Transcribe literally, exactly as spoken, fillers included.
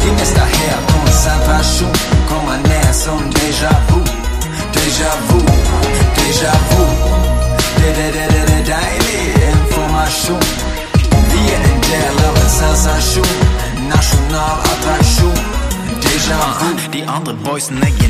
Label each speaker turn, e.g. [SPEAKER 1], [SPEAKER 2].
[SPEAKER 1] Ding ist daher, concentration, komm mal näher, so ein Déjà-vu, Déjà-vu, Déjà-vu, deine Information, wir in der Love Sensation, Nationalattraktion, Déjà-vu.
[SPEAKER 2] Die anderen Boys necken